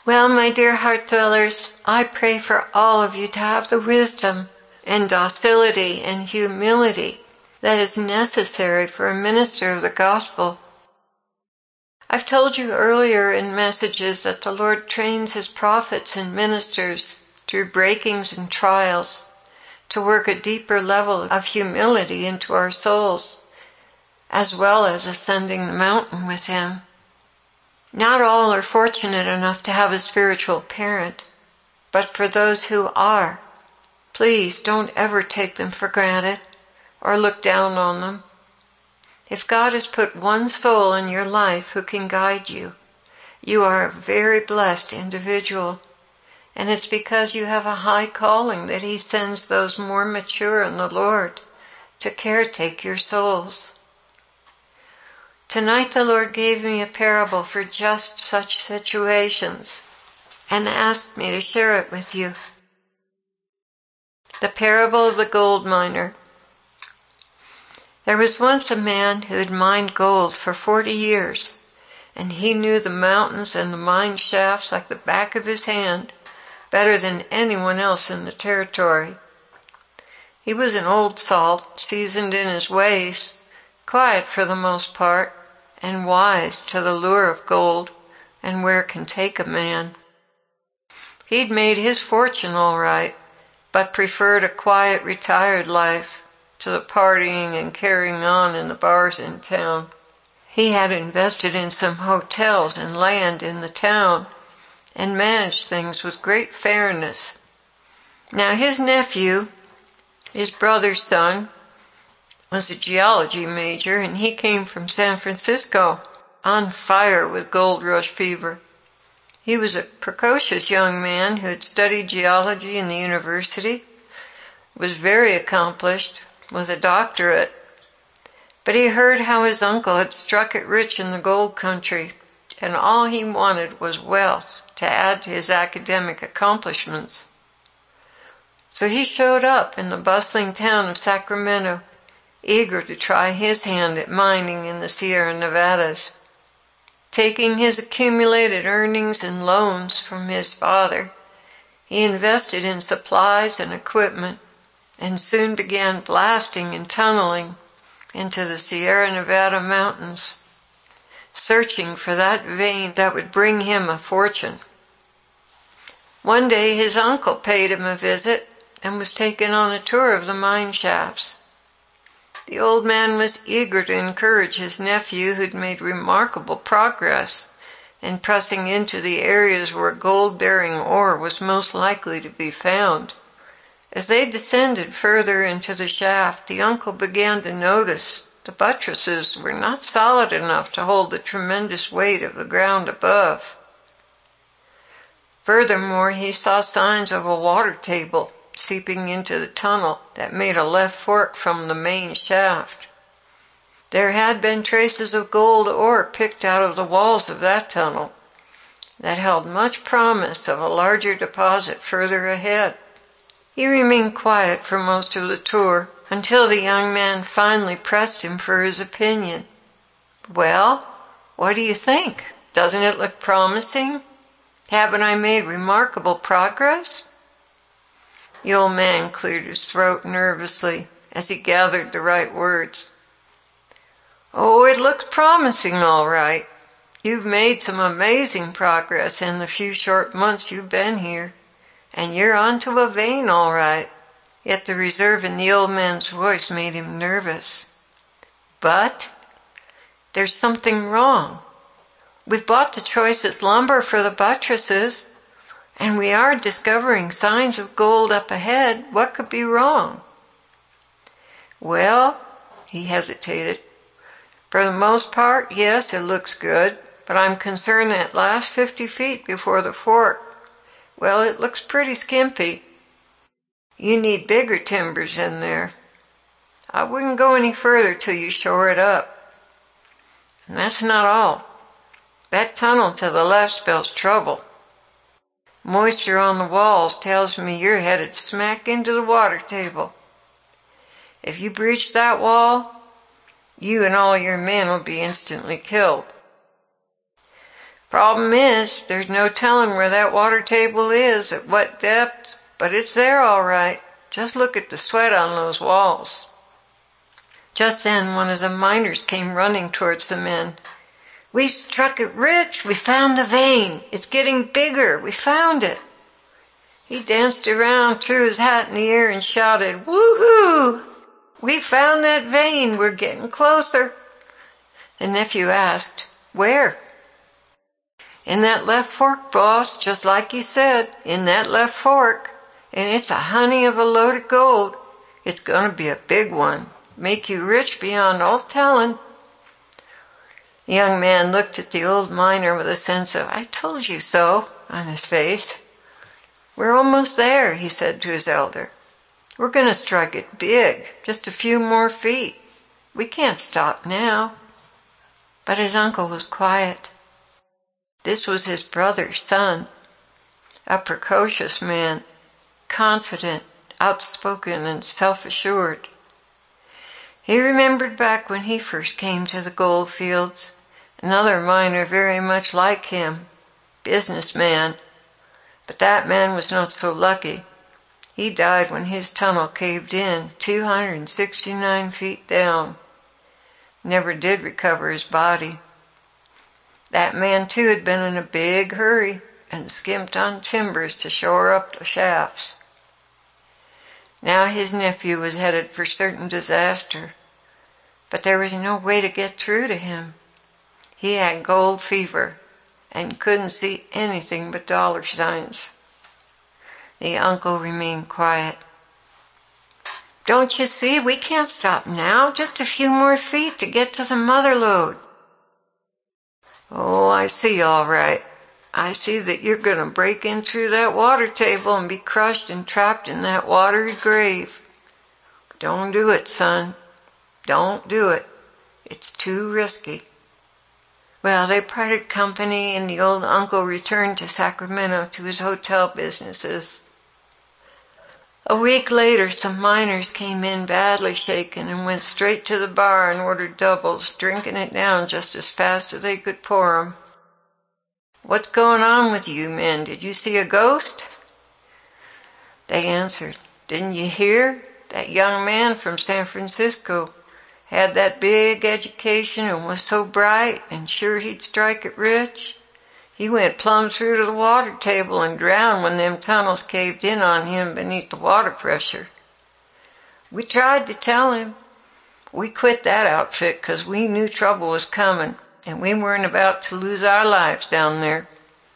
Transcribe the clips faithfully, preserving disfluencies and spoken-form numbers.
Well, my dear heart dwellers, I pray for all of you to have the wisdom and docility and humility that is necessary for a minister of the gospel. I've told you earlier in messages that the Lord trains His prophets and ministers through breakings and trials to work a deeper level of humility into our souls, as well as ascending the mountain with Him. Not all are fortunate enough to have a spiritual parent, but for those who are, please don't ever take them for granted or look down on them. If God has put one soul in your life who can guide you, you are a very blessed individual, and it's because you have a high calling that He sends those more mature in the Lord to caretake your souls. Tonight the Lord gave me a parable for just such situations and asked me to share it with you. The parable of the gold miner. There was once a man who had mined gold for forty years, and he knew the mountains and the mine shafts like the back of his hand, better than anyone else in the territory. He was an old salt, seasoned in his ways, quiet for the most part, and wise to the lure of gold and where it can take a man. He'd made his fortune all right, but preferred a quiet, retired life to the partying and carrying on in the bars in town. He had invested in some hotels and land in the town and managed things with great fairness. Now his nephew, his brother's son, was a geology major, and he came from San Francisco, on fire with gold rush fever. He was a precocious young man who had studied geology in the university, was very accomplished, was a doctorate, but he heard how his uncle had struck it rich in the gold country, and all he wanted was wealth to add to his academic accomplishments. So he showed up in the bustling town of Sacramento, eager to try his hand at mining in the Sierra Nevadas. Taking his accumulated earnings and loans from his father, he invested in supplies and equipment and soon began blasting and tunneling into the Sierra Nevada mountains, searching for that vein that would bring him a fortune. One day his uncle paid him a visit and was taken on a tour of the mine shafts. The old man was eager to encourage his nephew, who'd made remarkable progress in pressing into the areas where gold-bearing ore was most likely to be found. As they descended further into the shaft, the uncle began to notice the buttresses were not solid enough to hold the tremendous weight of the ground above. Furthermore, he saw signs of a water table seeping into the tunnel that made a left fork from the main shaft. There had been traces of gold ore picked out of the walls of that tunnel that held much promise of a larger deposit further ahead. He remained quiet for most of the tour until the young man finally pressed him for his opinion. Well, what do you think? Doesn't it look promising? Haven't I made remarkable progress? The old man cleared his throat nervously as he gathered the right words. Oh, it looks promising, all right. You've made some amazing progress in the few short months you've been here, and you're onto a vein, all right. Yet the reserve in the old man's voice made him nervous. But there's something wrong. We've bought the choicest lumber for the buttresses, and we are discovering signs of gold up ahead. What could be wrong? Well, he hesitated. For the most part, yes, it looks good, but I'm concerned that last fifty feet before the fork, well, it looks pretty skimpy. You need bigger timbers in there. I wouldn't go any further till you shore it up. And that's not all. That tunnel to the left spells trouble. Moisture on the walls tells me you're headed smack into the water table. If you breach that wall, you and all your men will be instantly killed. Problem is, there's no telling where that water table is, at what depth, but it's there all right. Just look at the sweat on those walls. Just then, one of the miners came running towards the men. We've struck it rich. We found the vein. It's getting bigger. We found it. He danced around, threw his hat in the air, and shouted, "Woohoo! We found that vein. We're getting closer." The nephew asked, "Where?" "In that left fork, boss, just like you said, in that left fork. And it's a honey of a load of gold. It's going to be a big one. Make you rich beyond all telling." The young man looked at the old miner with a sense of "I told you so" on his face. "We're almost there," he said to his elder. "We're going to strike it big, just a few more feet. We can't stop now." But his uncle was quiet. This was his brother's son, a precocious man, confident, outspoken, and self-assured. He remembered back when he first came to the gold fields, another miner very much like him, businessman, but that man was not so lucky. He died when his tunnel caved in, two hundred sixty-nine feet down. Never did recover his body. That man too had been in a big hurry and skimped on timbers to shore up the shafts. Now his nephew was headed for certain disaster, but there was no way to get through to him. He had gold fever and couldn't see anything but dollar signs. The uncle remained quiet. "Don't you see, we can't stop now, just a few more feet to get to the mother lode." "Oh, I see all right. I see that you're going to break in through that water table and be crushed and trapped in that watery grave. Don't do it, son. Don't do it. It's too risky." Well, they parted company, and the old uncle returned to Sacramento to his hotel businesses. A week later, some miners came in badly shaken and went straight to the bar and ordered doubles, drinking it down just as fast as they could pour 'em. "What's going on with you men? Did you see a ghost?" They answered, "Didn't you hear? That young man from San Francisco had that big education and was so bright and sure he'd strike it rich. He went plumb through to the water table and drowned when them tunnels caved in on him beneath the water pressure. We tried to tell him. We quit that outfit 'cause we knew trouble was coming, and we weren't about to lose our lives down there."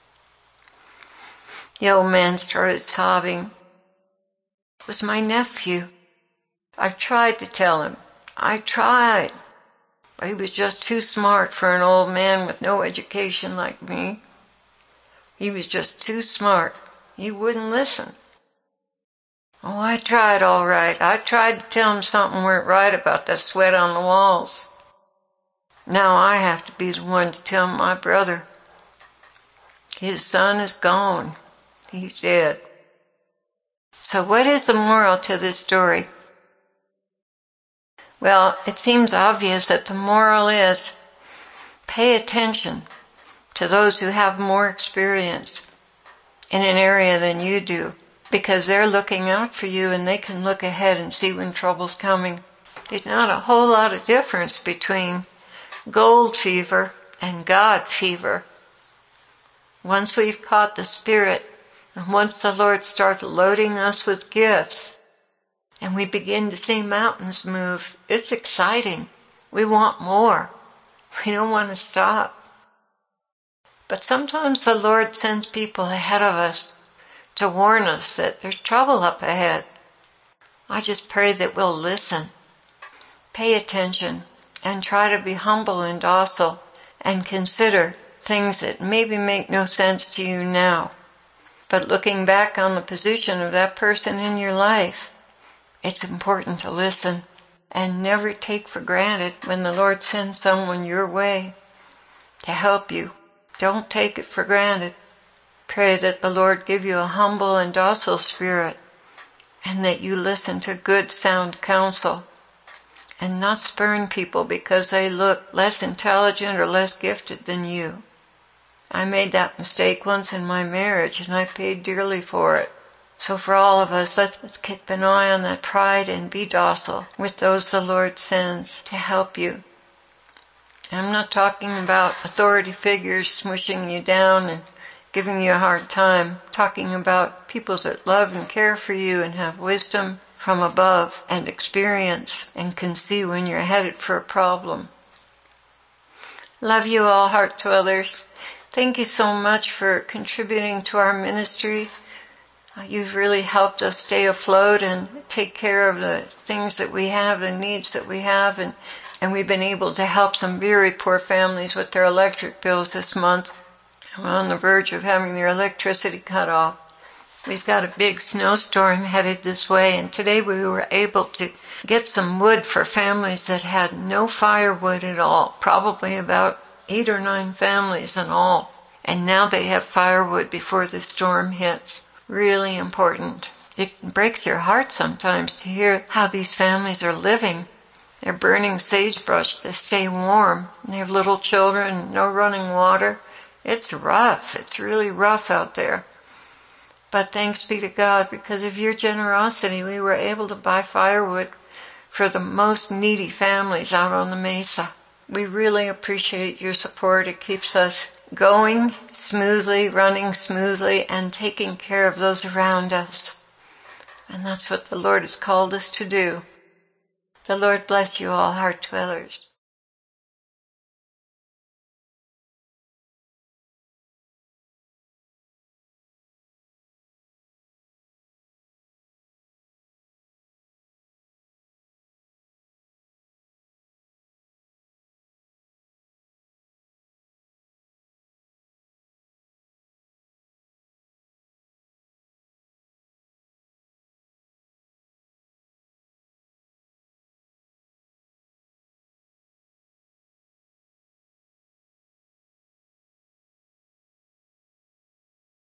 The old man started sobbing. "It was my nephew. I tried to tell him. I tried. But he was just too smart for an old man with no education like me. He was just too smart. He wouldn't listen. Oh, I tried all right. I tried to tell him something weren't right about that sweat on the walls. Now I have to be the one to tell my brother. His son is gone. He's dead." So what is the moral to this story? Well, it seems obvious that the moral is pay attention to those who have more experience in an area than you do, because they're looking out for you and they can look ahead and see when trouble's coming. There's not a whole lot of difference between gold fever and God fever. Once we've caught the Spirit, and once the Lord starts loading us with gifts, and we begin to see mountains move, it's exciting. We want more. We don't want to stop. But sometimes the Lord sends people ahead of us to warn us that there's trouble up ahead. I just pray that we'll listen, pay attention, and try to be humble and docile, and consider things that maybe make no sense to you now. But looking back on the position of that person in your life, it's important to listen and never take for granted when the Lord sends someone your way to help you. Don't take it for granted. Pray that the Lord give you a humble and docile spirit, and that you listen to good, sound counsel, and not spurn people because they look less intelligent or less gifted than you. I made that mistake once in my marriage, and I paid dearly for it. So for all of us, let's, let's keep an eye on that pride and be docile with those the Lord sends to help you. I'm not talking about authority figures smushing you down and giving you a hard time. I'm talking about people that love and care for you and have wisdom from above and experience and can see when you're headed for a problem. Love you all, Heart Dwellers. Thank you so much for contributing to our ministry. You've really helped us stay afloat and take care of the things that we have, the needs that we have, and, and we've been able to help some very poor families with their electric bills this month. We're on the verge of having their electricity cut off. We've got a big snowstorm headed this way, and today we were able to get some wood for families that had no firewood at all, probably about eight or nine families in all. And now they have firewood before the storm hits. Really important. It breaks your heart sometimes to hear how these families are living. They're burning sagebrush to stay warm. And they have little children, no running water. It's rough. It's really rough out there. But thanks be to God, because of your generosity, we were able to buy firewood for the most needy families out on the mesa. We really appreciate your support. It keeps us going smoothly, running smoothly, and taking care of those around us. And that's what the Lord has called us to do. The Lord bless you all, Heart Dwellers.